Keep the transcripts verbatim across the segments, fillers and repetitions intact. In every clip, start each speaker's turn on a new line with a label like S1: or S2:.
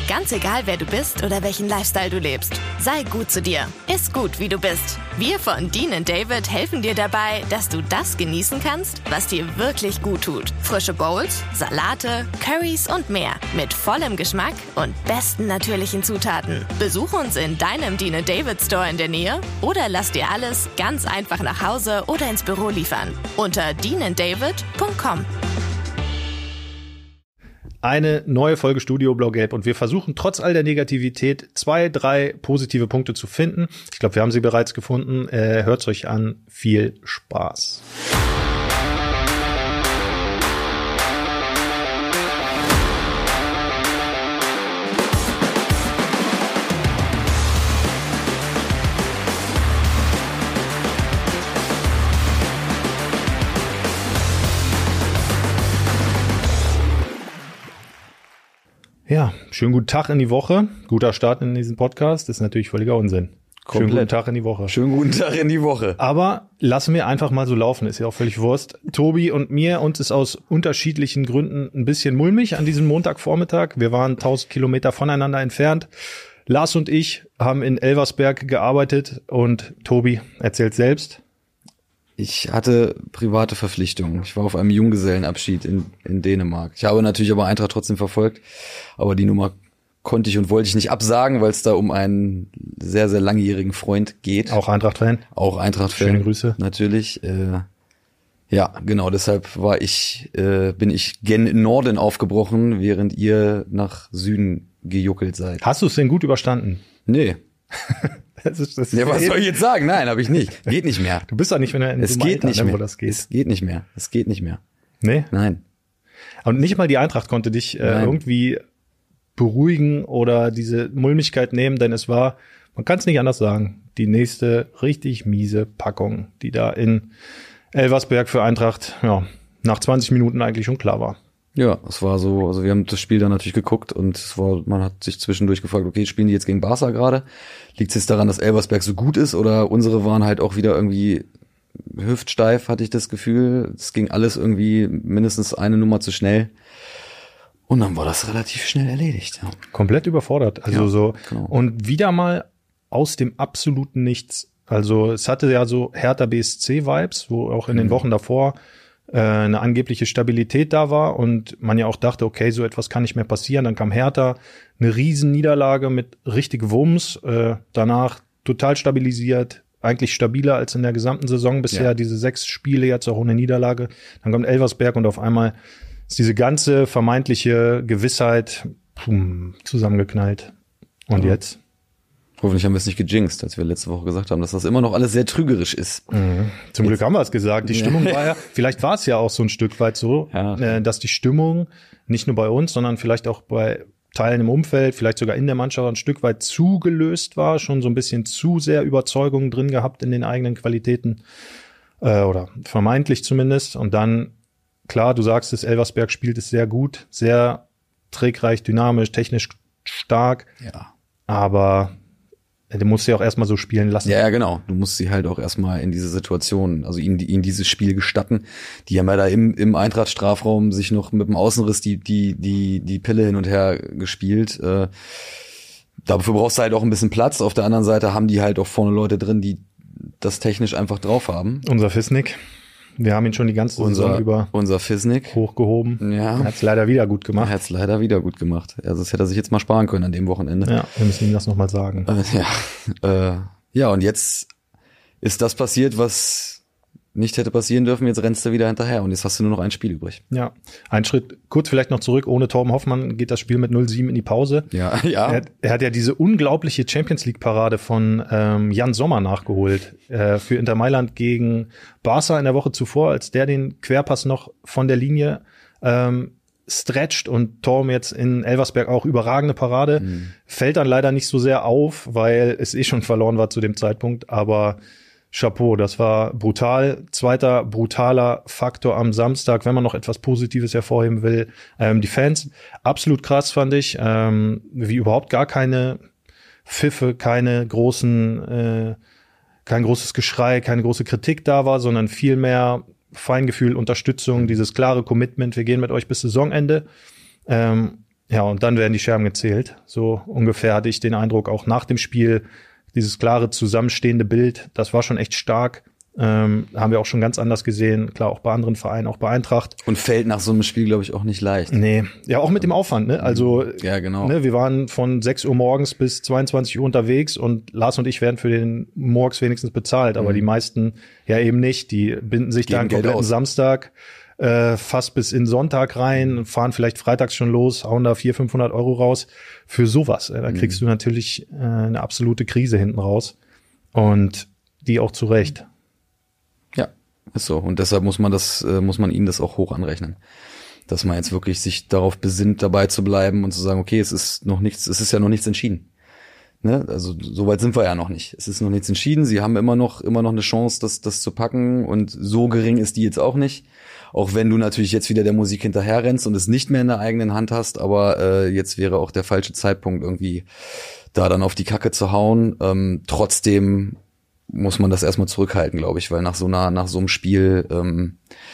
S1: Ganz egal, wer du bist oder welchen Lifestyle du lebst. Sei gut zu dir. Iss gut, wie du bist. Wir von Dean and David helfen dir dabei, dass du das genießen kannst, was dir wirklich gut tut. Frische Bowls, Salate, Currys und mehr. Mit vollem Geschmack und besten natürlichen Zutaten. Besuch uns in deinem Dean and David Store in der Nähe oder lass dir alles ganz einfach nach Hause oder ins Büro liefern. Unter dean and david punkt com.
S2: Eine neue Folge Studio Blau-Gelb und wir versuchen trotz all der Negativität zwei, drei positive Punkte zu finden. Ich glaube, wir haben sie bereits gefunden. Äh, hört's euch an. Viel Spaß. Ja, schönen guten Tag in die Woche. Guter Start in diesen Podcast ist natürlich völliger Unsinn.
S3: Komplett.
S2: Schönen guten Tag in die Woche.
S3: Schönen guten Tag in die Woche.
S2: Aber lassen wir einfach mal so laufen, ist ja auch völlig Wurst. Tobi und mir, uns ist aus unterschiedlichen Gründen ein bisschen mulmig an diesem Montagvormittag. Wir waren tausend Kilometer voneinander entfernt. Lars und ich haben in Elversberg gearbeitet und Tobi erzählt selbst.
S3: Ich hatte private Verpflichtungen. Ich war auf einem Junggesellenabschied in, in Dänemark. Ich habe natürlich aber Eintracht trotzdem verfolgt, aber die Nummer konnte ich und wollte ich nicht absagen, weil es da um einen sehr, sehr langjährigen Freund geht.
S2: Auch Eintracht-Fan?
S3: Auch Eintracht-Fan.
S2: Schöne Grüße.
S3: Natürlich. Äh, ja, genau, deshalb war ich, äh, bin ich gen Norden aufgebrochen, während ihr nach Süden gejuckelt seid.
S2: Hast du es denn gut überstanden?
S3: Nee.
S2: Das ist, das ist
S3: ja, was soll ich jetzt sagen? Nein, habe ich nicht. Geht nicht mehr.
S2: Du bist doch nicht, wenn er in
S3: es
S2: so
S3: geht
S2: Alter,
S3: nicht
S2: ne,
S3: mehr.
S2: wo das geht.
S3: Es geht nicht mehr. Es geht nicht mehr.
S2: Nee?
S3: Nein.
S2: Und nicht mal die Eintracht konnte dich äh, irgendwie beruhigen oder diese Mulmigkeit nehmen, denn es war, man kann es nicht anders sagen, die nächste richtig miese Packung, die da in Elversberg für Eintracht, ja, nach zwanzig Minuten eigentlich schon klar war.
S3: Ja, es war so, also wir haben das Spiel dann natürlich geguckt und es war, man hat sich zwischendurch gefragt, okay, spielen die jetzt gegen Barca gerade? Liegt es jetzt daran, dass Elversberg so gut ist oder unsere waren halt auch wieder irgendwie hüftsteif, hatte ich das Gefühl. Es ging alles irgendwie mindestens eine Nummer zu schnell. Und dann war das relativ schnell erledigt. Ja.
S2: Komplett überfordert. Also
S3: ja,
S2: so,
S3: genau.
S2: Und wieder mal aus dem absoluten Nichts. Also es hatte ja so Hertha B S C-Vibes, wo auch in den Wochen davor eine angebliche Stabilität da war und man ja auch dachte, okay, so etwas kann nicht mehr passieren. Dann kam Hertha, eine Riesenniederlage mit richtig Wumms, äh, danach total stabilisiert, eigentlich stabiler als in der gesamten Saison bisher, ja. Diese sechs Spiele jetzt auch ohne Niederlage. Dann kommt Elversberg und auf einmal ist diese ganze vermeintliche Gewissheit pum, zusammengeknallt. Und ja. jetzt?
S3: Hoffentlich haben wir es nicht gejinxt, als wir letzte Woche gesagt haben, dass das immer noch alles sehr trügerisch ist.
S2: Mhm. Zum Glück haben wir es gesagt. Die Stimmung war ja, vielleicht war es ja auch so ein Stück weit so,
S3: ja.
S2: äh, dass die Stimmung nicht nur bei uns, sondern vielleicht auch bei Teilen im Umfeld, vielleicht sogar in der Mannschaft ein Stück weit zugelöst war, schon so ein bisschen zu sehr Überzeugung drin gehabt in den eigenen Qualitäten, äh, oder vermeintlich zumindest. Und dann, klar, du sagst es, Elversberg spielt es sehr gut, sehr trägreich, dynamisch, technisch stark.
S3: Ja.
S2: Aber du musst sie auch erstmal so spielen lassen.
S3: Ja, ja, genau. Du musst sie halt auch erstmal in diese Situation, also ihnen, ihnen dieses Spiel gestatten. Die haben ja da im, im Eintracht-Strafraum sich noch mit dem Außenriss die, die, die, die Pille hin und her gespielt. Äh, dafür brauchst du halt auch ein bisschen Platz. Auf der anderen Seite haben die halt auch vorne Leute drin, die das technisch einfach drauf haben.
S2: Unser Fisnik. Wir haben ihn schon die ganze
S3: unser,
S2: Saison über
S3: unser Fisnik
S2: hochgehoben.
S3: Ja.
S2: Er hat es leider wieder gut gemacht.
S3: Er hat es leider wieder gut gemacht. Also das hätte er sich jetzt mal sparen können an dem Wochenende.
S2: Ja, wir müssen ihm das nochmal sagen.
S3: Äh, ja. Äh, ja, und jetzt ist das passiert, was nicht hätte passieren dürfen. Jetzt rennst du wieder hinterher und jetzt hast du nur noch ein Spiel übrig.
S2: Ja, ein Schritt kurz vielleicht noch zurück. Ohne Torben Hoffmann geht das Spiel mit null sieben in die Pause.
S3: Ja, ja.
S2: Er, er hat ja diese unglaubliche Champions-League-Parade von ähm, Jan Sommer nachgeholt äh, für Inter Mailand gegen Barca in der Woche zuvor, als der den Querpass noch von der Linie ähm, stretcht und Torben jetzt in Elversberg auch überragende Parade. Mhm. Fällt dann leider nicht so sehr auf, weil es eh schon verloren war zu dem Zeitpunkt, aber Chapeau, das war brutal. Zweiter brutaler Faktor am Samstag, wenn man noch etwas Positives hervorheben will. Ähm, die Fans, absolut krass fand ich, ähm, wie überhaupt gar keine Pfiffe, keine großen, äh, kein großes Geschrei, keine große Kritik da war, sondern viel mehr Feingefühl, Unterstützung, dieses klare Commitment, wir gehen mit euch bis Saisonende. Ähm, Ja, und dann werden die Scherben gezählt. So ungefähr hatte ich den Eindruck, auch nach dem Spiel, dieses klare zusammenstehende Bild, das war schon echt stark. Ähm, haben wir auch schon ganz anders gesehen, klar, auch bei anderen Vereinen, auch bei Eintracht.
S3: Und fällt nach so einem Spiel, glaube ich, auch nicht leicht.
S2: Nee, ja, auch mit dem Aufwand, ne? Also,
S3: ja, genau.
S2: Ne, wir waren von sechs Uhr morgens bis zweiundzwanzig Uhr unterwegs und Lars und ich werden für den Morgs wenigstens bezahlt, aber mhm. die meisten ja eben nicht. Die binden sich da einen kompletten Samstag äh, fast bis in Sonntag rein, fahren vielleicht freitags schon los, hauen da vierhundert, fünfhundert Euro raus für sowas. Da kriegst mhm. du natürlich äh, eine absolute Krise hinten raus und die auch zu Recht.
S3: Ja, ist so. Und deshalb muss man das, äh, muss man ihnen das auch hoch anrechnen. Dass man jetzt wirklich sich darauf besinnt, dabei zu bleiben und zu sagen, okay, es ist noch nichts, es ist ja noch nichts entschieden. Ne? Also, so weit sind wir ja noch nicht. Es ist noch nichts entschieden. Sie haben immer noch, immer noch eine Chance, das, das zu packen. Und so gering ist die jetzt auch nicht. Auch wenn du natürlich jetzt wieder der Musik hinterher rennst und es nicht mehr in der eigenen Hand hast. Aber, äh, jetzt wäre auch der falsche Zeitpunkt, irgendwie da dann auf die Kacke zu hauen. Ähm, trotzdem muss man das erstmal zurückhalten, glaube ich, weil nach so einer, nach so einem Spiel ähm,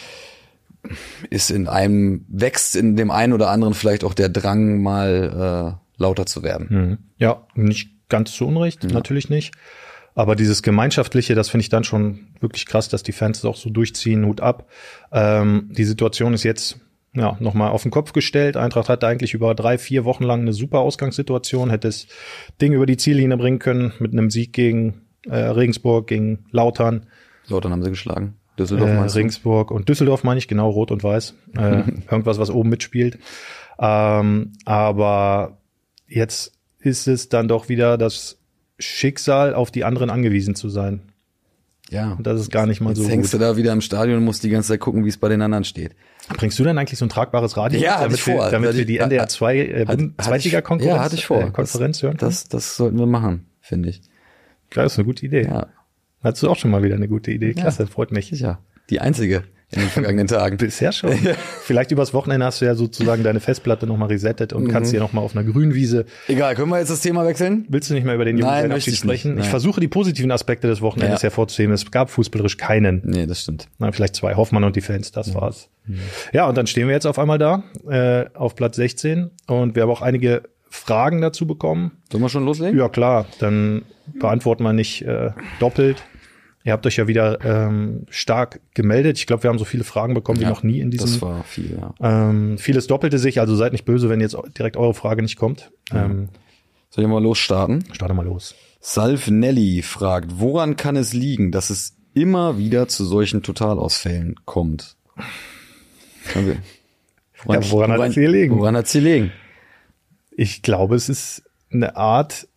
S3: ist in einem, wächst in dem einen oder anderen vielleicht auch der Drang, mal äh, lauter zu werden.
S2: Mhm. Ja, nicht ganz zu Unrecht, ja. Natürlich nicht. Aber dieses Gemeinschaftliche, das finde ich dann schon wirklich krass, dass die Fans das auch so durchziehen, Hut ab. Ähm, die Situation ist jetzt ja nochmal auf den Kopf gestellt. Eintracht hatte eigentlich über drei, vier Wochen lang eine super Ausgangssituation, hätte das Ding über die Ziellinie bringen können mit einem Sieg gegen Äh, Regensburg, gegen Lautern.
S3: Lautern haben sie geschlagen. Düsseldorf
S2: äh,
S3: meinst du?
S2: Regensburg und Düsseldorf meine ich, genau, Rot und Weiß. Äh, irgendwas, was oben mitspielt. Ähm, aber jetzt ist es dann doch wieder das Schicksal, auf die anderen angewiesen zu sein.
S3: Ja.
S2: Und das ist gar nicht mal
S3: jetzt
S2: so gut.
S3: Jetzt hängst du da wieder im Stadion und musst die ganze Zeit gucken, wie es bei den anderen steht.
S2: Bringst du denn eigentlich so ein tragbares Radio?
S3: Ja,
S2: damit
S3: hatte ich vor.
S2: Wir, damit wir die N D R zwei äh, Zweitliga-Konferenz
S3: ja, hatte ich vor.
S2: Äh, Konferenz
S3: das,
S2: hören?
S3: Das, das sollten wir machen, finde ich.
S2: Klar, das ist eine gute Idee.
S3: Ja.
S2: Hattest du auch schon mal wieder eine gute Idee? Klasse, ja. Freut mich.
S3: Ja, die einzige in den vergangenen Tagen.
S2: Bisher schon. Vielleicht übers Wochenende hast du ja sozusagen deine Festplatte nochmal resettet und mhm. kannst hier nochmal auf einer Grünwiese.
S3: Egal, können wir jetzt das Thema wechseln?
S2: Willst du nicht mehr über den Junggesellenabschied sprechen?
S3: Nicht,
S2: ich versuche die positiven Aspekte des Wochenendes
S3: ja.
S2: hervorzuheben. Es gab fußballerisch keinen.
S3: Nee, das stimmt.
S2: Na, vielleicht zwei, Hoffmann und die Fans, das mhm. war's. Mhm. Ja, und dann stehen wir jetzt auf einmal da, äh, auf Platz sechzehn und wir haben auch einige Fragen dazu bekommen.
S3: Sollen wir schon loslegen?
S2: Ja, klar. Dann beantworten wir nicht äh, doppelt. Ihr habt euch ja wieder ähm, stark gemeldet. Ich glaube, wir haben so viele Fragen bekommen
S3: ja,
S2: wie noch nie in diesem.
S3: Das war viel, ja.
S2: Ähm, vieles doppelte sich, also seid nicht böse, wenn jetzt direkt eure Frage nicht kommt.
S3: Ja. Ähm, Soll ich mal losstarten?
S2: Starte mal los.
S3: Salv Nelly fragt, woran kann es liegen, dass es immer wieder zu solchen Totalausfällen kommt? Okay.
S2: Woran, ja, woran, woran hat es hier liegen?
S3: Woran hat es hier liegen?
S2: Ich glaube, es ist eine Art,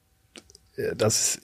S2: das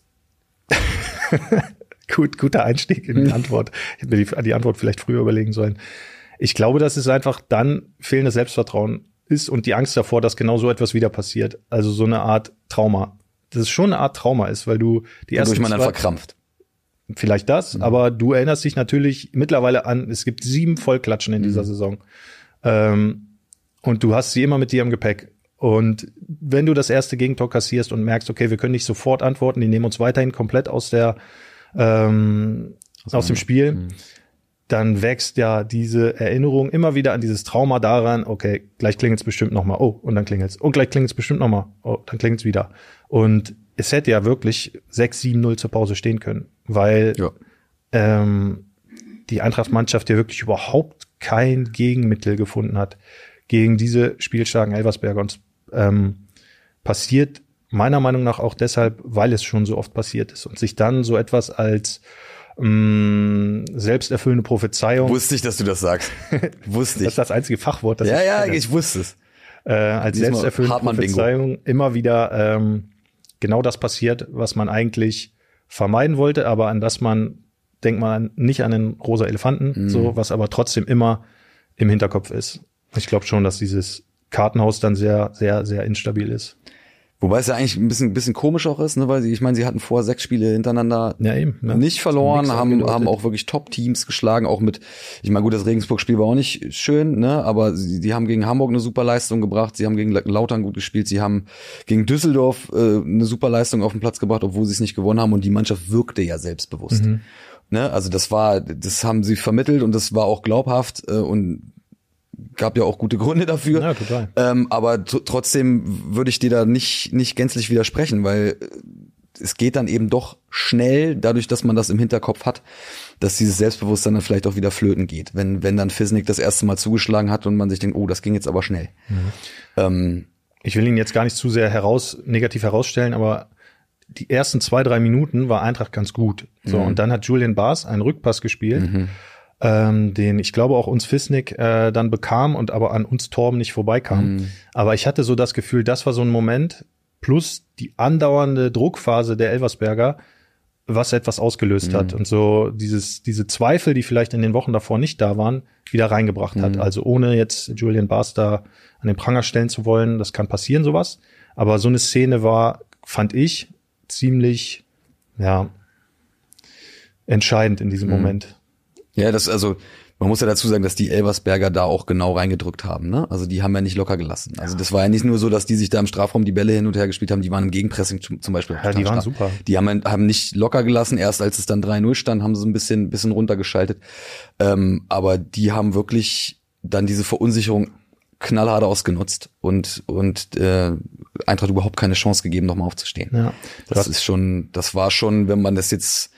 S2: Gut, guter Einstieg in die Antwort. Ich hätte mir die, die Antwort vielleicht früher überlegen sollen. Ich glaube, dass es einfach dann fehlendes Selbstvertrauen ist und die Angst davor, dass genau so etwas wieder passiert. Also so eine Art Trauma. Dass es schon eine Art Trauma ist, weil du die ersten
S3: Wodurch man dann
S2: zwei,
S3: verkrampft.
S2: Vielleicht das, mhm. aber du erinnerst dich natürlich mittlerweile an, es gibt sieben Vollklatschen in mhm. dieser Saison. Ähm, und du hast sie immer mit dir im Gepäck. Und wenn du das erste Gegentor kassierst und merkst, okay, wir können nicht sofort antworten, die nehmen uns weiterhin komplett aus der ähm, also, aus dem Spiel, mh. dann wächst ja diese Erinnerung immer wieder an dieses Trauma daran, okay, gleich klingelt's bestimmt nochmal, oh, und dann klingelt's, und gleich klingelt's bestimmt nochmal, oh, dann klingelt's wieder. Und es hätte ja wirklich sechs sieben null zur Pause stehen können, weil ja. ähm, die Eintracht-Mannschaft ja wirklich überhaupt kein Gegenmittel gefunden hat gegen diese spielstarken Elversberger. Und ähm, passiert meiner Meinung nach auch deshalb, weil es schon so oft passiert ist und sich dann so etwas als mh, selbsterfüllende Prophezeiung.
S3: Wusste ich, dass du das sagst. Wusste ich.
S2: Das ist das einzige Fachwort, das
S3: ja,
S2: ich
S3: ja,
S2: kenne.
S3: ich wusste es.
S2: Äh, als
S3: Diesmal
S2: selbsterfüllende Prophezeiung immer wieder ähm, genau das passiert, was man eigentlich vermeiden wollte, aber an das man, denkt man nicht an den rosa Elefanten, mhm. so, was aber trotzdem immer im Hinterkopf ist. Ich glaube schon, dass dieses Kartenhaus dann sehr, sehr, sehr instabil ist.
S3: Wobei es ja eigentlich ein bisschen, ein bisschen komisch auch ist, ne, weil sie, ich meine, sie hatten vor sechs Spiele hintereinander
S2: ja, eben, ja.
S3: nicht verloren, haben, haben auch wirklich Top-Teams geschlagen, auch mit, ich meine, gut, das Regensburg-Spiel war auch nicht schön, ne, aber sie, die haben gegen Hamburg eine super Leistung gebracht, sie haben gegen Lautern gut gespielt, sie haben gegen Düsseldorf äh, eine super Leistung auf den Platz gebracht, obwohl sie es nicht gewonnen haben und die Mannschaft wirkte ja selbstbewusst. Mhm. Ne, also das war, das haben sie vermittelt und das war auch glaubhaft äh, und gab ja auch gute Gründe dafür.
S2: Ja, total.
S3: Ähm, aber t- trotzdem würde ich dir da nicht nicht gänzlich widersprechen, weil es geht dann eben doch schnell, dadurch, dass man das im Hinterkopf hat, dass dieses Selbstbewusstsein dann vielleicht auch wieder flöten geht. Wenn wenn dann Fisnik das erste Mal zugeschlagen hat und man sich denkt, oh, das ging jetzt aber schnell. Mhm. Ähm,
S2: ich will ihn jetzt gar nicht zu sehr heraus negativ herausstellen, aber die ersten zwei, drei Minuten war Eintracht ganz gut. So, mhm. und dann hat Julian Baas einen Rückpass gespielt, mhm. ähm, den ich glaube auch uns Fisnik äh, dann bekam und aber an uns Torben nicht vorbeikam. Mhm. Aber ich hatte so das Gefühl, das war so ein Moment, plus die andauernde Druckphase der Elversberger, was etwas ausgelöst mhm. hat und so dieses diese Zweifel, die vielleicht in den Wochen davor nicht da waren, wieder reingebracht mhm. hat. Also ohne jetzt Julian Baas da an den Pranger stellen zu wollen, das kann passieren, sowas. Aber so eine Szene war, fand ich, ziemlich, ja, entscheidend in diesem mhm. Moment.
S3: Ja, das, also, man muss ja dazu sagen, dass die Elversberger da auch genau reingedrückt haben, ne? Also, die haben ja nicht locker gelassen. Also, das war ja nicht nur so, dass die sich da im Strafraum die Bälle hin und her gespielt haben, die waren im Gegenpressing zum Beispiel.
S2: Ja, die waren stark. Super.
S3: Die haben, haben nicht locker gelassen. Erst als es dann drei null stand, haben sie ein bisschen, bisschen runtergeschaltet. Ähm, aber die haben wirklich dann diese Verunsicherung knallhart ausgenutzt und und äh, Eintracht überhaupt keine Chance gegeben, nochmal aufzustehen. Ja, das ist schon, das war schon, wenn man das jetzt,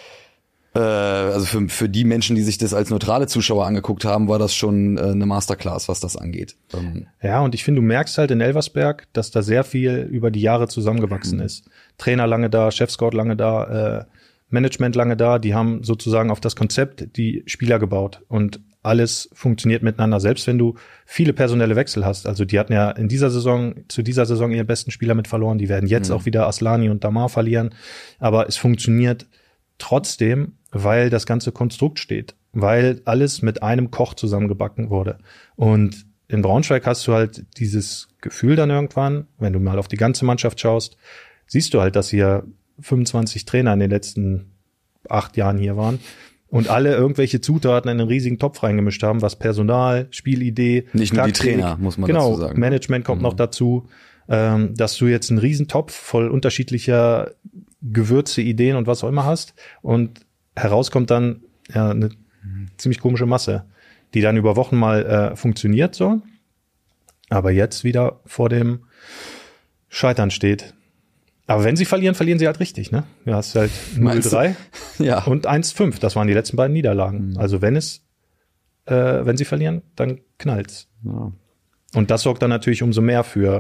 S3: äh, also für für die Menschen, die sich das als neutrale Zuschauer angeguckt haben, war das schon äh, eine Masterclass, was das angeht. Ähm,
S2: ja, und ich finde, du merkst halt in Elversberg, dass da sehr viel über die Jahre zusammengewachsen mhm. ist. Trainer lange da, Chefscout lange da, äh, Management lange da. Die haben sozusagen auf das Konzept die Spieler gebaut und alles funktioniert miteinander, selbst wenn du viele personelle Wechsel hast. Also die hatten ja in dieser Saison, zu dieser Saison ihren besten Spieler mit verloren. Die werden jetzt mhm. auch wieder Aslani und Damar verlieren. Aber es funktioniert trotzdem, weil das ganze Konstrukt steht. Weil alles mit einem Koch zusammengebacken wurde. Und in Braunschweig hast du halt dieses Gefühl dann irgendwann, wenn du mal auf die ganze Mannschaft schaust, siehst du halt, dass hier fünfundzwanzig Trainer in den letzten acht Jahren hier waren. Und alle irgendwelche Zutaten in einen riesigen Topf reingemischt haben, was Personal, Spielidee,
S3: nicht nur Taktik, die Trainer, muss man
S2: genau,
S3: dazu sagen.
S2: Management kommt mhm. noch dazu, ähm, dass du jetzt einen riesen Topf voll unterschiedlicher Gewürze, Ideen und was auch immer hast. Und herauskommt dann ja eine mhm. ziemlich komische Masse, die dann über Wochen mal äh, funktioniert so, aber jetzt wieder vor dem Scheitern steht. Aber wenn sie verlieren, verlieren sie halt richtig, ne? Ja, es ist halt null drei
S3: ja.
S2: und eins fünf. Das waren die letzten beiden Niederlagen. Mhm. Also wenn es, äh, wenn sie verlieren, dann knallt's. Ja. Und das sorgt dann natürlich umso mehr für,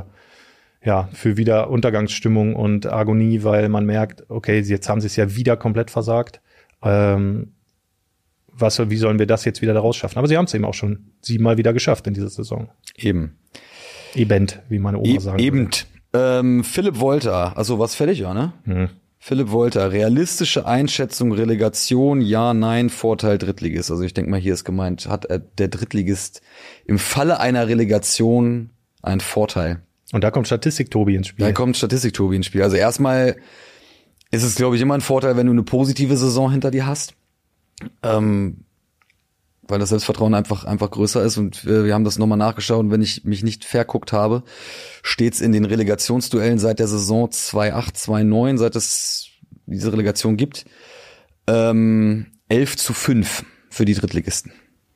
S2: ja, für wieder Untergangsstimmung und Agonie, weil man merkt, okay, jetzt haben sie es ja wieder komplett versagt. Ähm, was, wie sollen wir das jetzt wieder daraus schaffen? Aber sie haben es eben auch schon siebenmal wieder geschafft in dieser Saison.
S3: Eben.
S2: Eben, wie meine Oma
S3: e-
S2: sagen
S3: Eben.
S2: würde.
S3: Ähm, Philipp Wolter, also was fertig, ja, ne?
S2: Hm.
S3: Philipp Wolter, realistische Einschätzung, Relegation, ja, nein, Vorteil Drittligist. Also ich denke mal, hier ist gemeint, hat äh, der Drittligist im Falle einer Relegation einen Vorteil.
S2: Und da kommt Statistik-Tobi ins Spiel.
S3: Da kommt Statistik-Tobi ins Spiel. Also erstmal ist es, glaube ich, immer ein Vorteil, wenn du eine positive Saison hinter dir hast. Ähm, weil das Selbstvertrauen einfach einfach größer ist und äh, wir haben das nochmal nachgeschaut und wenn ich mich nicht verguckt habe, steht's in den Relegationsduellen seit der Saison zwei acht, zwei neun, seit es diese Relegation gibt, ähm, elf zu fünf für die Drittligisten.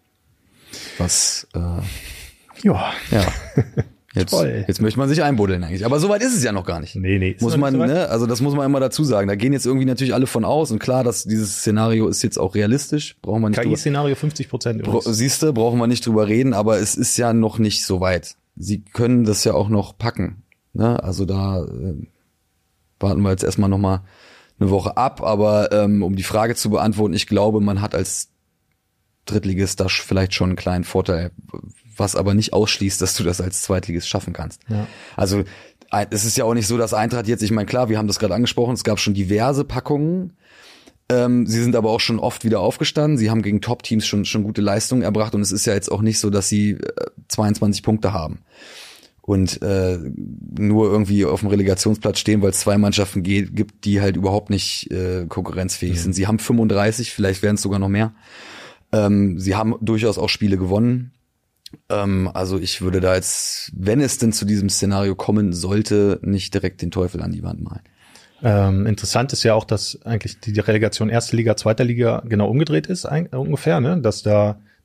S3: Was, äh,
S2: ja.
S3: ja. Jetzt, jetzt möchte man sich einbuddeln eigentlich. Aber so weit ist es ja noch gar nicht.
S2: Nee, nee.
S3: Muss man, ne, also das muss man immer dazu sagen. Da gehen jetzt irgendwie natürlich alle von aus. Und klar, dass dieses Szenario ist jetzt auch realistisch. Brauchen wir nicht
S2: K I-Szenario fünfzig Prozent übrigens.
S3: Bra- Siehst du, brauchen wir nicht drüber reden. Aber es ist ja noch nicht so weit. Sie können das ja auch noch packen. Ne? Also da äh, warten wir jetzt erstmal noch mal eine Woche ab. Aber ähm, um die Frage zu beantworten, ich glaube, man hat als Drittligist da vielleicht schon einen kleinen Vorteil, was aber nicht ausschließt, dass du das als Zweitligist schaffen kannst.
S2: Ja.
S3: Also es ist ja auch nicht so, dass Eintracht jetzt, ich meine, klar, wir haben das gerade angesprochen, es gab schon diverse Packungen, ähm, sie sind aber auch schon oft wieder aufgestanden, sie haben gegen Top-Teams schon schon gute Leistungen erbracht und es ist ja jetzt auch nicht so, dass sie äh, zweiundzwanzig Punkte haben und äh, nur irgendwie auf dem Relegationsplatz stehen, weil es zwei Mannschaften geht, gibt, die halt überhaupt nicht äh, konkurrenzfähig mhm. sind. Sie haben fünfunddreißig, vielleicht werden es sogar noch mehr. Ähm, sie haben durchaus auch Spiele gewonnen. Ähm, also ich würde da jetzt, wenn es denn zu diesem Szenario kommen sollte, nicht direkt den Teufel an die Wand malen.
S2: Ähm, interessant ist ja auch, dass eigentlich die Relegation erste Liga, zweite Liga genau umgedreht ist, ein, ungefähr, ne? Dass da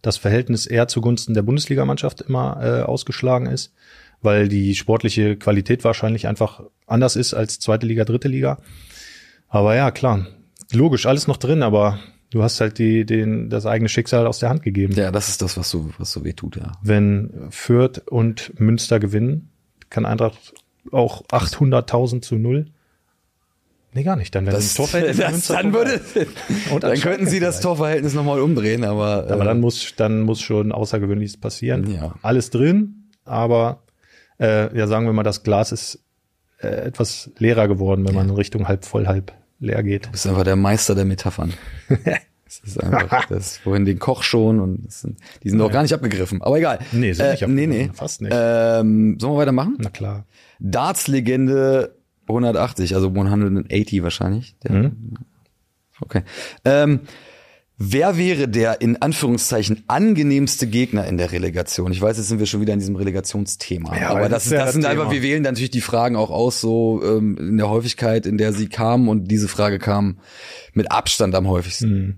S2: das Verhältnis eher zugunsten der Bundesligamannschaft immer äh, ausgeschlagen ist, weil die sportliche Qualität wahrscheinlich einfach anders ist als zweite Liga, dritte Liga. Aber ja, klar, logisch, alles noch drin, aber du hast halt die, den, das eigene Schicksal aus der Hand gegeben.
S3: Ja, das ist das, was so, was so weh tut, ja.
S2: Wenn Fürth und Münster gewinnen, kann Eintracht auch achthunderttausend zu null. Nee, gar nicht. Dann, wenn
S3: das,
S2: das Torverhältnis
S3: das,
S2: Münster
S3: dann würde,
S2: und
S3: dann könnten sie das Torverhältnis nochmal umdrehen, aber.
S2: Aber
S3: äh,
S2: dann muss, dann muss schon Außergewöhnliches passieren.
S3: Ja.
S2: Alles drin, aber, äh, ja, sagen wir mal, das Glas ist äh, etwas leerer geworden, wenn ja. man in Richtung halb voll, halb leer geht.
S3: Du bist einfach der Meister der Metaphern. Das ist einfach, das vorhin den Koch schon und das sind, die sind doch gar nicht abgegriffen. Aber egal.
S2: Nee, sind
S3: äh,
S2: nicht abgegriffen.
S3: Nee, nee.
S2: Fast nicht.
S3: Ähm, sollen wir weitermachen?
S2: Na klar.
S3: Darts-Legende hundertachtzig, also hundertachtzig wahrscheinlich. Der,
S2: mhm.
S3: Okay. Ähm, wer wäre der in Anführungszeichen angenehmste Gegner in der Relegation? Ich weiß, jetzt sind wir schon wieder in diesem Relegationsthema.
S2: Ja,
S3: aber das,
S2: das, ist ja
S3: das
S2: das
S3: sind
S2: Thema.
S3: einfach, wir wählen dann natürlich die Fragen auch aus, so ähm, in der Häufigkeit, in der sie kamen. Und diese Frage kam mit Abstand am häufigsten.
S2: Mhm.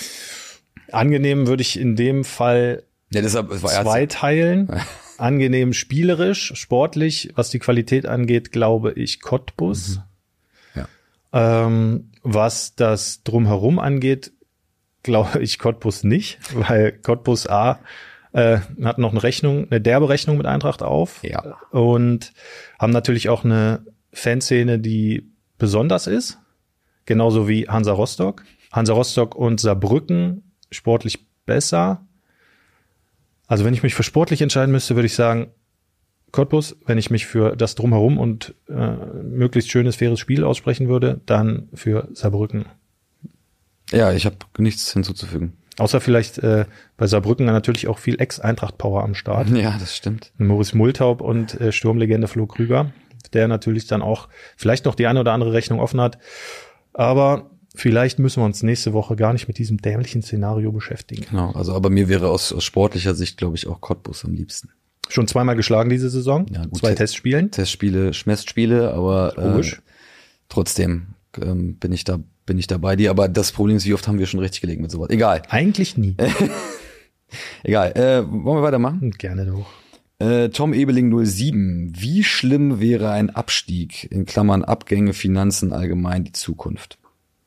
S2: Angenehm würde ich in dem Fall
S3: ja, deshalb, es war
S2: zwei
S3: Ärzte.
S2: teilen. Angenehm spielerisch, sportlich, was die Qualität angeht, glaube ich Cottbus.
S3: Mhm. Ja.
S2: Ähm, was das Drumherum angeht, glaube ich Cottbus nicht, weil Cottbus A äh, hat noch eine Rechnung, eine derbe Rechnung mit Eintracht auf.
S3: Ja.
S2: Und haben natürlich auch eine Fanszene, die besonders ist. Genauso wie Hansa Rostock. Hansa Rostock und Saarbrücken sportlich besser. Also wenn ich mich für sportlich entscheiden müsste, würde ich sagen Cottbus. Wenn ich mich für das Drumherum und äh, möglichst schönes, faires Spiel aussprechen würde, dann für Saarbrücken.
S3: Ja, ich habe nichts hinzuzufügen.
S2: Außer vielleicht äh, bei Saarbrücken natürlich auch viel Ex-Eintracht-Power am Start.
S3: Ja, das stimmt.
S2: Maurice Multaub und äh, Sturmlegende Flo Krüger, der natürlich dann auch vielleicht noch die eine oder andere Rechnung offen hat. Aber vielleicht müssen wir uns nächste Woche gar nicht mit diesem dämlichen Szenario beschäftigen.
S3: Genau, also aber mir wäre aus, aus sportlicher Sicht, glaube ich, auch Cottbus am liebsten.
S2: Schon zweimal geschlagen diese Saison,
S3: ja, gut,
S2: zwei
S3: Te-
S2: Testspielen.
S3: Testspiele, Schmestspiele, aber
S2: Logisch.
S3: Äh, trotzdem ähm, bin ich da bin ich da bei dir. Aber das Problem ist, wie oft haben wir schon richtig gelegen mit sowas? Egal.
S2: Eigentlich nie.
S3: Egal. Äh, wollen wir weitermachen?
S2: Gerne doch.
S3: Äh, Tom Ebeling null sieben. Wie schlimm wäre ein Abstieg, in Klammern Abgänge, Finanzen, allgemein die Zukunft?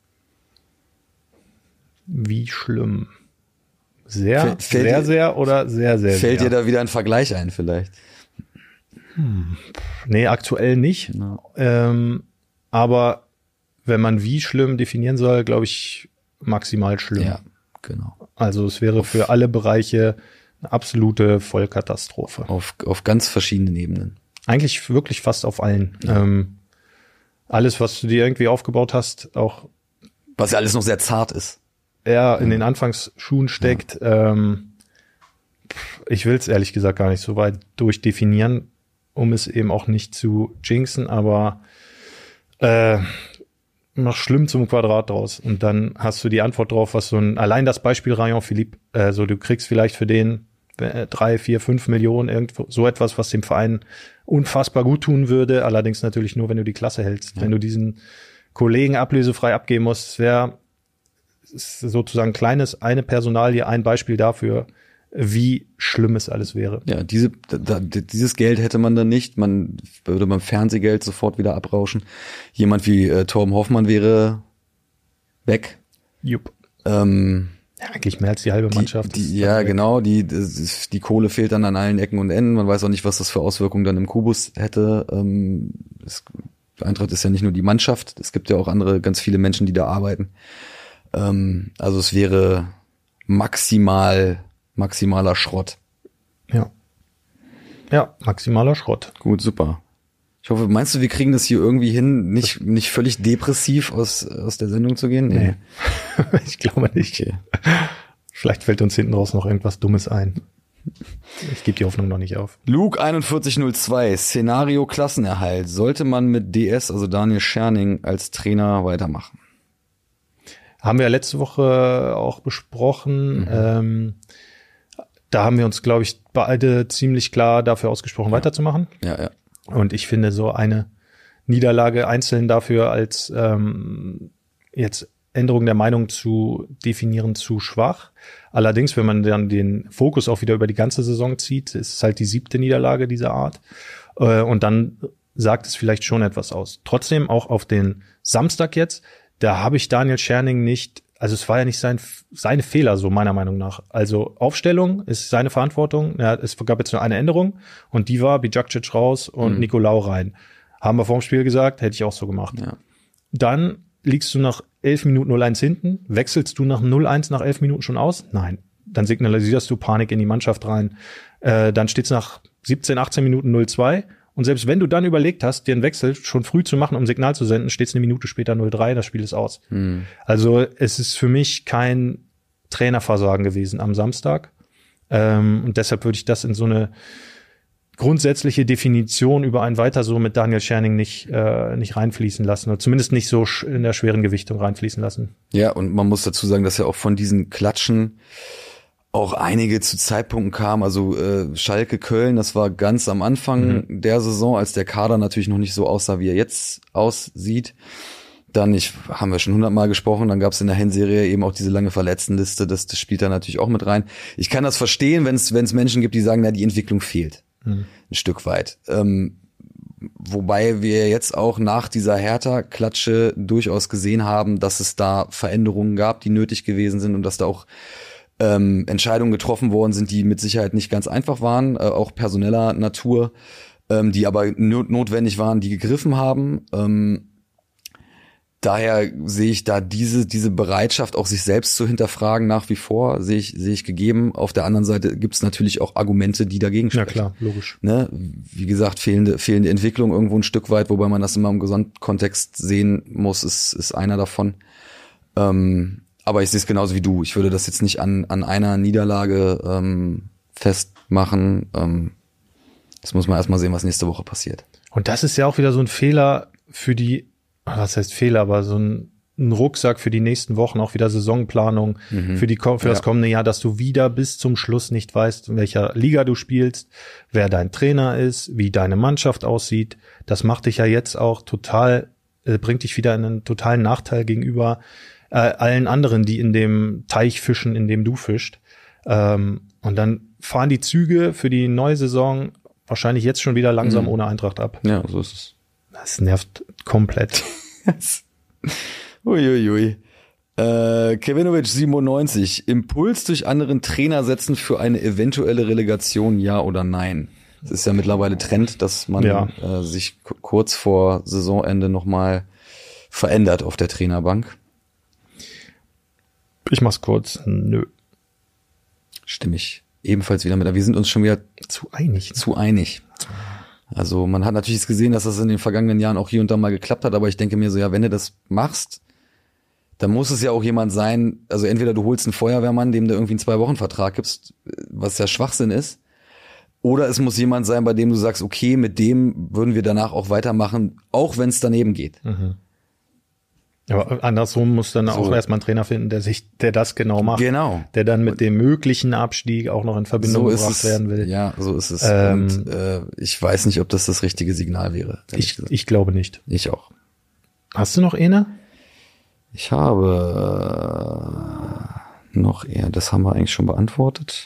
S2: Wie schlimm? Sehr,
S3: Fällt- fällt
S2: sehr,
S3: dir-
S2: sehr oder sehr, sehr,
S3: Fällt
S2: sehr?
S3: dir da wieder ein Vergleich ein vielleicht?
S2: Nee, aktuell nicht.
S3: Ja.
S2: Ähm, aber wenn man wie schlimm definieren soll, glaube ich maximal schlimm.
S3: Ja, genau.
S2: Also es wäre für alle Bereiche eine absolute Vollkatastrophe.
S3: Auf, auf ganz verschiedenen Ebenen.
S2: Eigentlich wirklich fast auf allen. Ähm, alles, was du dir irgendwie aufgebaut hast, auch
S3: Was ja alles noch sehr zart ist.
S2: eher in den Anfangsschuhen steckt. Ähm, ich will es ehrlich gesagt gar nicht so weit durchdefinieren, um es eben auch nicht zu jinxen, aber äh, mach schlimm zum Quadrat draus. Und dann hast du die Antwort drauf, was so ein, allein das Beispiel Rayon Philippe, äh, so du kriegst vielleicht für den äh, drei, vier, fünf Millionen, irgendwo, so etwas, was dem Verein unfassbar gut tun würde, allerdings natürlich nur, wenn du die Klasse hältst.
S3: Ja.
S2: Wenn du diesen Kollegen ablösefrei abgeben musst, wäre sozusagen kleines, eine Personalie, ein Beispiel dafür, wie schlimm es alles wäre.
S3: Ja, diese, da, dieses Geld hätte man dann nicht. Man würde beim Fernsehgeld sofort wieder abrauschen. Jemand wie äh, Torben Hoffmann wäre weg.
S2: Jupp.
S3: Ähm,
S2: Ja, eigentlich mehr als die halbe Mannschaft.
S3: Die,
S2: ist
S3: die,
S2: dann
S3: ja,
S2: weg.
S3: genau. Die, das, die Kohle fehlt dann an allen Ecken und Enden. Man weiß auch nicht, was das für Auswirkungen dann im Kubus hätte. Ähm, es, Eintracht ist ja nicht nur die Mannschaft. Es gibt ja auch andere, ganz viele Menschen, die da arbeiten. Ähm, also es wäre maximal, maximaler Schrott.
S2: Ja. Ja, maximaler Schrott.
S3: Gut, super. Ich hoffe, meinst du, wir kriegen das hier irgendwie hin, nicht, nicht völlig depressiv aus, aus der Sendung zu gehen?
S2: Nee. Ich glaube nicht.
S3: Okay.
S2: Vielleicht fällt uns hinten raus noch irgendwas Dummes ein. Ich gebe die Hoffnung noch nicht auf.
S3: Luke einundvierzig null zwei, Szenario Klassenerhalt. Sollte man mit D S, also Daniel Scherning, als Trainer weitermachen?
S2: Haben wir ja letzte Woche auch besprochen.
S3: Mhm.
S2: Ähm, da haben wir uns, glaube ich, beide ziemlich klar dafür ausgesprochen,
S3: Ja.
S2: weiterzumachen.
S3: Ja, ja.
S2: Und ich finde so eine Niederlage einzeln dafür als ähm, jetzt Änderung der Meinung zu definieren zu schwach. Allerdings, wenn man dann den Fokus auch wieder über die ganze Saison zieht, ist es halt die siebte Niederlage dieser Art. Und dann sagt es vielleicht schon etwas aus. Trotzdem auch auf den Samstag jetzt, da habe ich Daniel Scherning nicht, also es war ja nicht sein, seine Fehler, so meiner Meinung nach. Also Aufstellung ist seine Verantwortung. Ja, es gab jetzt nur eine Änderung und die war Bijacic raus und mhm. Nicolau rein. Haben wir vor dem Spiel gesagt, hätte ich auch so gemacht. Ja. Dann liegst du nach elf Minuten null eins hinten, wechselst du nach null eins nach elf Minuten schon aus? Nein. Dann signalisierst du Panik in die Mannschaft rein. Äh, dann steht's nach siebzehn, achtzehn Minuten null zwei. Und selbst wenn du dann überlegt hast, dir einen Wechsel schon früh zu machen, um Signal zu senden, steht's eine Minute später null drei, das Spiel ist aus. Hm. Also es ist für mich kein Trainerversagen gewesen am Samstag. Ähm, und deshalb würde ich das in so eine grundsätzliche Definition über ein Weiter so mit Daniel Scherning nicht äh, nicht reinfließen lassen oder zumindest nicht so in der schweren Gewichtung reinfließen lassen.
S3: Ja, und man muss dazu sagen, dass ja auch von diesen Klatschen auch einige zu Zeitpunkten kamen, also äh, Schalke Köln, das war ganz am Anfang mhm. der Saison, als der Kader natürlich noch nicht so aussah, wie er jetzt aussieht. Dann, ich haben wir schon hundertmal gesprochen, dann gab es in der Hinserie eben auch diese lange Verletztenliste, das, das spielt da natürlich auch mit rein. Ich kann das verstehen, wenn es wenn es Menschen gibt, die sagen, na, die Entwicklung fehlt. Mhm. Ein Stück weit. Ähm, wobei wir jetzt auch nach dieser Hertha-Klatsche durchaus gesehen haben, dass es da Veränderungen gab, die nötig gewesen sind und dass da auch ähm, Entscheidungen getroffen worden sind, die mit Sicherheit nicht ganz einfach waren, äh, auch personeller Natur, ähm, die aber not- notwendig waren, die gegriffen haben. Ähm, Daher sehe ich da diese diese Bereitschaft, auch sich selbst zu hinterfragen, nach wie vor, sehe ich sehe ich gegeben. Auf der anderen Seite gibt es natürlich auch Argumente, die dagegen sprechen.
S2: Ja klar, logisch.
S3: Ne? Wie gesagt, fehlende fehlende Entwicklung irgendwo ein Stück weit, wobei man das immer im Gesamtkontext sehen muss, ist ist einer davon. Ähm, aber ich sehe es genauso wie du. Ich würde das jetzt nicht an an einer Niederlage ähm, festmachen. Ähm, das muss man erstmal sehen, was nächste Woche passiert.
S2: Und das ist ja auch wieder so ein Fehler für die was heißt Fehler, aber so ein, ein Rucksack für die nächsten Wochen, auch wieder Saisonplanung mhm. für die für das ja. kommende Jahr, dass du wieder bis zum Schluss nicht weißt, in welcher Liga du spielst, wer dein Trainer ist, wie deine Mannschaft aussieht. Das macht dich ja jetzt auch total, äh, bringt dich wieder in einen totalen Nachteil gegenüber äh, allen anderen, die in dem Teich fischen, in dem du fischst. Ähm, und dann fahren die Züge für die neue Saison wahrscheinlich jetzt schon wieder langsam mhm. ohne Eintracht ab.
S3: Ja, so ist es.
S2: Das nervt komplett.
S3: Uiuiui. Ui. Äh, Kevinovic siebenundneunzig. Impuls durch anderen Trainer setzen für eine eventuelle Relegation, ja oder nein? Es ist ja mittlerweile Trend, dass man ja. äh, sich k- kurz vor Saisonende nochmal verändert auf der Trainerbank.
S2: Ich mach's kurz. Nö.
S3: Stimme ich ebenfalls wieder mit. Aber wir sind uns schon wieder
S2: zu einig.
S3: Zu einig. Also man hat natürlich gesehen, dass das in den vergangenen Jahren auch hier und da mal geklappt hat, aber ich denke mir so, ja, wenn du das machst, dann muss es ja auch jemand sein, also entweder du holst einen Feuerwehrmann, dem du irgendwie einen Zwei-Wochen-Vertrag gibst, was ja Schwachsinn ist, oder es muss jemand sein, bei dem du sagst, okay, mit dem würden wir danach auch weitermachen, auch wenn es daneben geht.
S2: Mhm. Aber andersrum muss dann so. auch erstmal ein Trainer finden, der sich, der das genau macht.
S3: Genau.
S2: Der dann mit dem möglichen Abstieg auch noch in Verbindung so gebracht
S3: es,
S2: werden will.
S3: Ja, so ist es.
S2: Ähm,
S3: Und äh, ich weiß nicht, ob das das richtige Signal wäre.
S2: Ich, ich glaube nicht.
S3: Ich auch.
S2: Hast du noch eine?
S3: Ich habe äh, noch eher, das haben wir eigentlich schon beantwortet.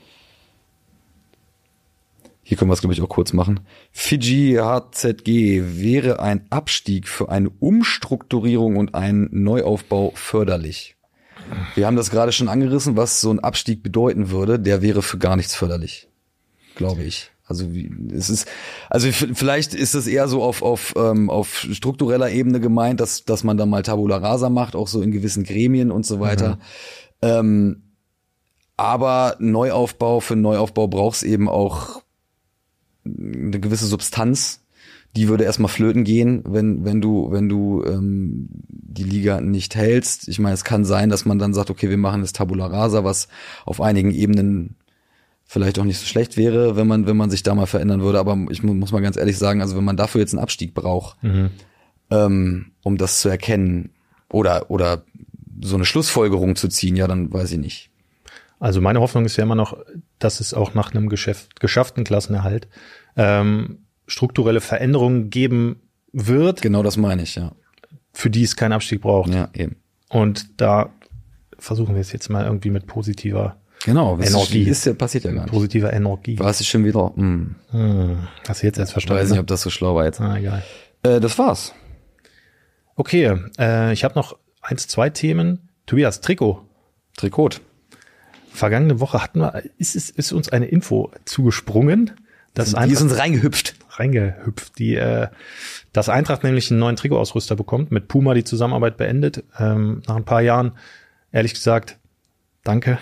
S3: Hier können wir es, glaube ich, auch kurz machen. Fiji H Z G, wäre ein Abstieg für eine Umstrukturierung und einen Neuaufbau förderlich? Wir haben das gerade schon angerissen, was so ein Abstieg bedeuten würde. Der wäre für gar nichts förderlich, glaube ich. Also wie, es ist, also vielleicht ist es eher so auf auf ähm, auf struktureller Ebene gemeint, dass dass man da mal Tabula Rasa macht, auch so in gewissen Gremien und so weiter. Mhm. Ähm, aber Neuaufbau für Neuaufbau braucht es eben auch eine gewisse Substanz, die würde erstmal flöten gehen, wenn wenn du wenn du ähm, die Liga nicht hältst. Ich meine, es kann sein, dass man dann sagt, okay, wir machen das Tabula Rasa, was auf einigen Ebenen vielleicht auch nicht so schlecht wäre, wenn man wenn man sich da mal verändern würde. Aber ich muss mal ganz ehrlich sagen, also wenn man dafür jetzt einen Abstieg braucht, mhm. ähm, um das zu erkennen oder oder so eine Schlussfolgerung zu ziehen, ja, dann weiß ich nicht.
S2: Also meine Hoffnung ist ja immer noch, dass es auch nach einem Geschäft, geschafften Klassenerhalt ähm, strukturelle Veränderungen geben wird.
S3: Genau das meine ich, ja.
S2: Für die es keinen Abstieg braucht.
S3: Ja, eben.
S2: Und da versuchen wir es jetzt mal irgendwie mit positiver
S3: Genau, was
S2: Energie.
S3: ist ja, passiert ja gar nicht.
S2: Positiver Energie.
S3: War es schon wieder? Hm.
S2: Hm. Hast du jetzt erst
S3: Ich
S2: verstanden?
S3: weiß nicht, ob das so schlau war jetzt.
S2: Ah, egal.
S3: Äh, das war's.
S2: Okay, äh, ich habe noch eins, zwei Themen. Tobias, Trikot.
S3: Trikot.
S2: Vergangene Woche hatten wir, ist, ist, ist uns eine Info zugesprungen, dass
S3: Die ist
S2: Eintracht
S3: uns reingehüpft.
S2: reingehüpft, die, äh, dass Eintracht nämlich einen neuen Trikotausrüster bekommt, mit Puma die Zusammenarbeit beendet, ähm, nach ein paar Jahren, ehrlich gesagt, danke.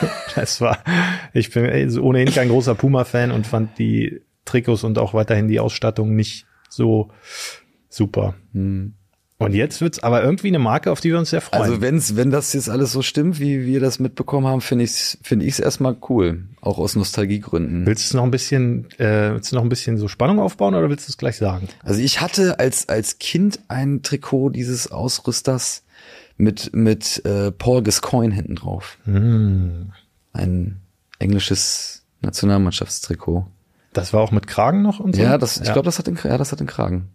S2: Das war, ich bin ohnehin kein großer Puma-Fan und fand die Trikots und auch weiterhin die Ausstattung nicht so super.
S3: Hm.
S2: Und jetzt wird's aber irgendwie eine Marke, auf die wir uns sehr freuen.
S3: Also wenn's, wenn das jetzt alles so stimmt, wie wir das mitbekommen haben, finde ich's, finde ich's erstmal cool. Auch aus Nostalgiegründen.
S2: Willst du noch ein bisschen, äh, willst du noch ein bisschen so Spannung aufbauen oder willst du es gleich sagen?
S3: Also ich hatte als, als Kind ein Trikot dieses Ausrüsters mit, mit, äh, Paul Gascoigne hinten drauf.
S2: Hm.
S3: Ein englisches Nationalmannschaftstrikot.
S2: Das war auch mit Kragen noch und so?
S3: Ja, das, ich glaube, das hat den, ja, das hat den Kragen.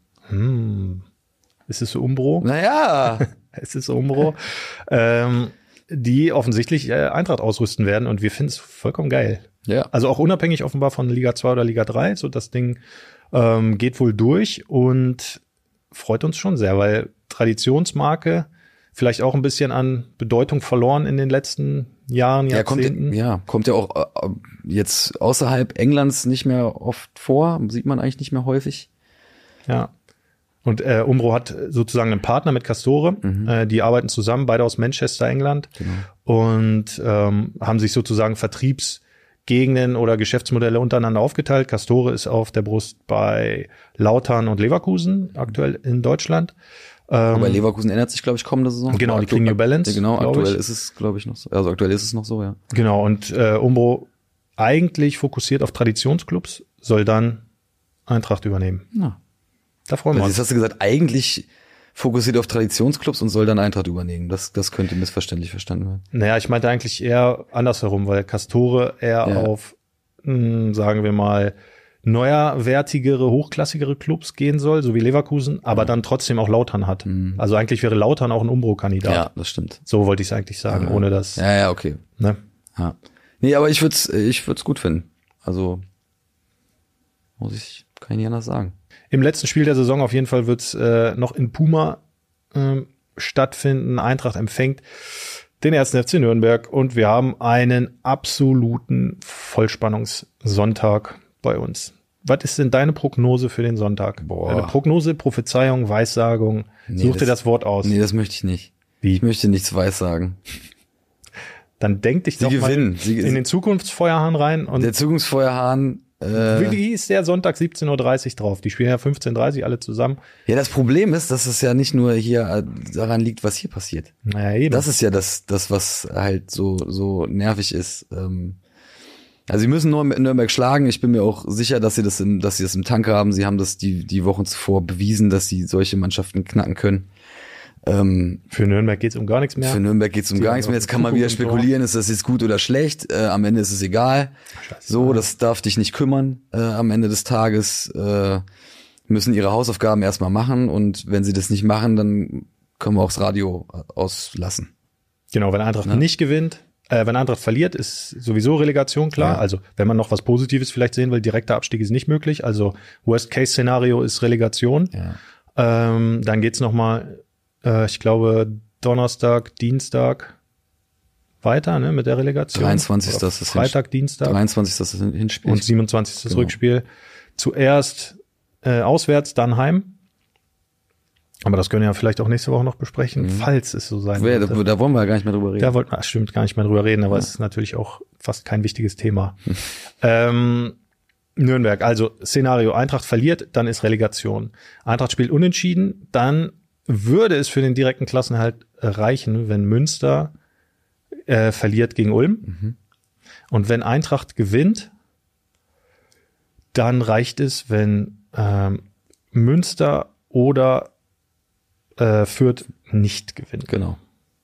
S2: Hm. Ist es so Umbro?
S3: Naja.
S2: Es ist so Umbro. ähm, die offensichtlich äh, Eintracht ausrüsten werden und wir finden es vollkommen geil.
S3: Ja.
S2: Also auch unabhängig offenbar von Liga zwei oder Liga drei. So das Ding ähm, geht wohl durch und freut uns schon sehr, weil Traditionsmarke vielleicht auch ein bisschen an Bedeutung verloren in den letzten Jahren,
S3: Ja, kommt,
S2: Jahrzehnten.
S3: ja, kommt ja auch äh, jetzt außerhalb Englands nicht mehr oft vor, sieht man eigentlich nicht mehr häufig.
S2: Ja. Und äh, Umbro hat sozusagen einen Partner mit Castore,
S3: Mhm.
S2: äh, die arbeiten zusammen, beide aus Manchester, England,
S3: Genau.
S2: und ähm, haben sich sozusagen Vertriebsgegenden oder Geschäftsmodelle untereinander aufgeteilt. Castore ist auf der Brust bei Lautern und Leverkusen, aktuell in Deutschland. Ähm,
S3: Aber Leverkusen ändert sich, glaube ich, kommende Saison.
S2: Genau, die kriegen New Balance,
S3: Ja, genau,
S2: glaub
S3: aktuell
S2: ich.
S3: ist es, glaube ich, noch so. Also aktuell ist es noch so, ja.
S2: Genau, und äh, Umbro eigentlich fokussiert auf Traditionsclubs, soll dann Eintracht übernehmen.
S3: Ja.
S2: Da freuen wir
S3: Also
S2: uns.
S3: jetzt hast du gesagt, eigentlich fokussiert auf Traditionsclubs und soll dann Eintracht übernehmen. Das, das könnte missverständlich verstanden werden.
S2: Naja, ich meinte eigentlich eher andersherum, weil Castore eher
S3: Ja.
S2: auf, mh, sagen wir mal, neuerwertigere, hochklassigere Clubs gehen soll, so wie Leverkusen, aber dann trotzdem auch Lautern hat.
S3: Mhm.
S2: Also eigentlich wäre Lautern auch ein Umbro-Kandidat.
S3: Ja, das stimmt.
S2: So wollte ich es eigentlich sagen,
S3: Ja.
S2: ohne das.
S3: Ja, ja, okay.
S2: Ne?
S3: Ja. Nee, aber ich würde es ich würd's gut finden. Also muss ich, kann ich nicht anders sagen.
S2: Im letzten Spiel der Saison auf jeden Fall wird es äh, noch in Puma ähm, stattfinden. Eintracht empfängt den ersten F C Nürnberg und wir haben einen absoluten Vollspannungssonntag bei uns. Was ist denn deine Prognose für den Sonntag?
S3: Boah.
S2: Deine Prognose, Prophezeiung, Weissagung.
S3: Nee,
S2: Such dir
S3: das-
S2: das Wort aus.
S3: Nee, das möchte ich nicht.
S2: Wie?
S3: Ich möchte nichts weiß sagen.
S2: Dann denk dich
S3: Sie
S2: doch
S3: gewinnen.
S2: mal
S3: Sie-
S2: in den Zukunftsfeuerhahn rein. Und
S3: Der Zukunftsfeuerhahn. Äh,
S2: wie, wie ist der Sonntag siebzehn Uhr dreißig drauf? Die spielen ja fünfzehn Uhr dreißig alle zusammen.
S3: ja, das Problem ist, dass es ja nicht nur hier äh, daran liegt, was hier passiert.
S2: Naja, eben.
S3: Das ist ja das, das was halt so so nervig ist. Ähm, also sie müssen nur mit Nürnberg schlagen. Ich bin mir auch sicher, dass sie das im, dass sie das im Tank haben. Sie haben das die die Wochen zuvor bewiesen, dass sie solche Mannschaften knacken können. Ähm,
S2: Für Nürnberg geht's um gar nichts mehr.
S3: Für Nürnberg geht's um
S2: Sie
S3: gar
S2: haben
S3: nichts mehr.
S2: auch
S3: Jetzt kann man wieder
S2: Kuckuck im Tor.
S3: spekulieren, ist das jetzt gut oder schlecht. Äh, am Ende ist es egal.
S2: Scheiße.
S3: So, das darf dich nicht kümmern. Äh, am Ende des Tages äh, müssen ihre Hausaufgaben erstmal machen. Und wenn sie das nicht machen, dann können wir auch das Radio auslassen.
S2: Genau, wenn Eintracht
S3: Ja.
S2: nicht gewinnt, äh, wenn Eintracht verliert, ist sowieso Relegation klar.
S3: Ja.
S2: Also wenn man noch was Positives vielleicht sehen will, direkter Abstieg ist nicht möglich. Also Worst-Case-Szenario ist Relegation.
S3: Ja.
S2: Ähm, dann geht's noch mal, äh, ich glaube, Donnerstag, Dienstag weiter, ne, mit der Relegation.
S3: dreiundzwanzigsten
S2: Oder
S3: ist das
S2: Freitag, Dienstag
S3: dreiundzwanzigsten ist das Hinspiel.
S2: und siebenundzwanzigsten das
S3: Genau.
S2: Rückspiel. Zuerst äh, auswärts, dann heim. Aber das können wir ja vielleicht auch nächste Woche noch besprechen, falls es so sein
S3: Wer,
S2: sollte.
S3: da, da wollen wir ja gar nicht mehr drüber reden.
S2: Da wollten wir, ach, stimmt, gar nicht mehr drüber reden, aber es ist natürlich auch fast kein wichtiges Thema. ähm, Nürnberg, also Szenario, Eintracht verliert, dann ist Relegation. Eintracht spielt unentschieden, dann würde es für den direkten Klassenerhalt reichen, wenn Münster äh, verliert gegen Ulm.
S3: Mhm.
S2: Und wenn Eintracht gewinnt, dann reicht es, wenn ähm, Münster oder äh, Fürth nicht gewinnt.
S3: Genau.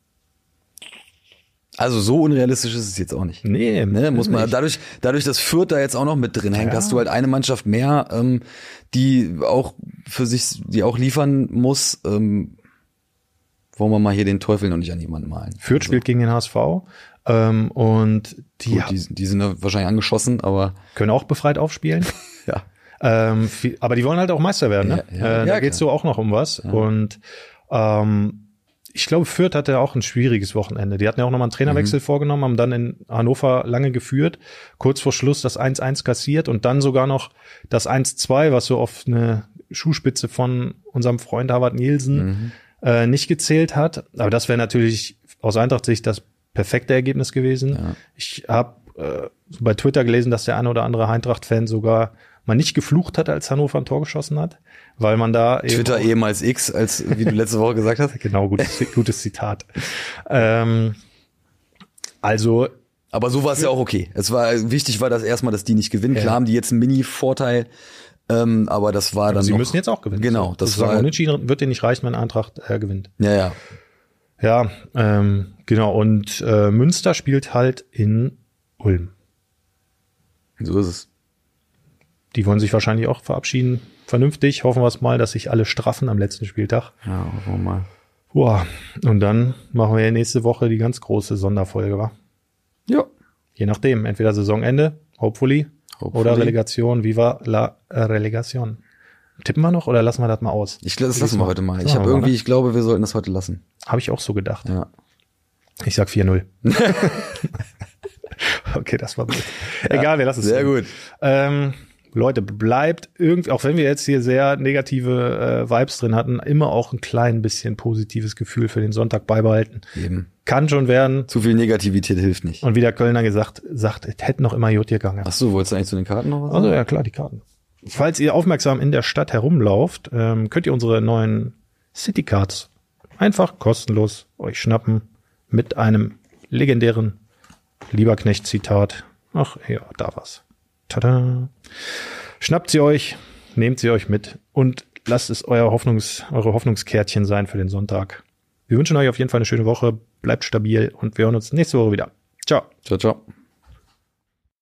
S3: Also so unrealistisch ist es jetzt auch nicht.
S2: Nee,
S3: Ne, muss man
S2: nicht.
S3: dadurch, dadurch, dass Fürth da jetzt auch noch mit drin hängt,
S2: Ja.
S3: hast du halt eine Mannschaft mehr, ähm, die auch für sich, die auch liefern muss. Ähm, wollen wir mal hier den Teufel noch nicht an jemanden malen.
S2: Fürth
S3: also.
S2: spielt gegen den H S V ähm, und die,
S3: Gut, die, die sind ja wahrscheinlich angeschossen, aber
S2: können auch befreit aufspielen.
S3: ja.
S2: Ähm, viel, aber die wollen halt auch Meister werden, ne?
S3: Ja, ja,
S2: äh,
S3: ja,
S2: da geht's so auch noch um was. Ja. Und ähm, ich glaube, Fürth hatte auch ein schwieriges Wochenende. Die hatten ja auch nochmal einen Trainerwechsel mhm. vorgenommen, haben dann in Hannover lange geführt, kurz vor Schluss das eins eins kassiert und dann sogar noch das eins zwei, was so auf eine Schuhspitze von unserem Freund Harvard Nielsen mhm. äh, nicht gezählt hat. Aber das wäre natürlich aus Eintracht-Sicht das perfekte Ergebnis gewesen. Ja. Ich habe äh, so bei Twitter gelesen, dass der eine oder andere Eintracht-Fan sogar mal nicht geflucht hat, als Hannover ein Tor geschossen hat, weil man da eben
S3: Twitter ehemals X, als wie du letzte Woche gesagt hast.
S2: Genau, gutes, gutes Zitat. ähm, also,
S3: aber so war es ja auch okay. Es war wichtig, war das erstmal, dass die nicht gewinnen. Ja. Klar haben die jetzt einen Mini-Vorteil, ähm, aber das war dann
S2: Sie
S3: noch,
S2: müssen jetzt auch gewinnen.
S3: Genau,
S2: das, das war Unentschieden wird dir nicht reichen, wenn Eintracht äh, gewinnt.
S3: Ja, ja.
S2: Ja, ähm, genau. Und äh, Münster spielt halt in Ulm.
S3: So ist es.
S2: Die wollen sich wahrscheinlich auch verabschieden. Vernünftig. Hoffen wir es mal, dass sich alle straffen am letzten Spieltag.
S3: Ja, hoffen wir mal.
S2: Boah. Und dann machen wir ja nächste Woche die ganz große Sonderfolge, wa?
S3: Ja.
S2: Je nachdem. Entweder Saisonende, hopefully, hopefully. Oder Relegation. Viva la Relegation. Tippen wir noch oder lassen wir das mal aus?
S3: Ich glaube, das lassen wir heute mal. Ich habe irgendwie, ich glaube, wir sollten das heute lassen.
S2: Habe ich auch so gedacht.
S3: Ja.
S2: Ich sag vier null. Okay, das war blöd. Egal, ja, wir lassen es.
S3: Sehr gut.
S2: Ähm, Leute, bleibt irgendwie, auch wenn wir jetzt hier sehr negative äh, Vibes drin hatten, immer auch ein klein bisschen positives Gefühl für den Sonntag beibehalten.
S3: Eben.
S2: Kann schon werden.
S3: Zu viel Negativität hilft nicht.
S2: Und wie der Kölner gesagt, sagt, es hätte noch immer Jod gegangen.
S3: Ach so, wolltest du eigentlich zu den Karten noch was sagen?
S2: Also ja, klar, die Karten. Falls ihr aufmerksam in der Stadt herumlauft, ähm, könnt ihr unsere neuen City Cards einfach kostenlos euch schnappen mit einem legendären Lieberknecht-Zitat. Ach ja, da war's. Tada. Schnappt sie euch, nehmt sie euch mit und lasst es euer Hoffnungs, eure Hoffnungskärtchen sein für den Sonntag. Wir wünschen euch auf jeden Fall eine schöne Woche, bleibt stabil und wir hören uns nächste Woche wieder. Ciao.
S3: Ciao, ciao.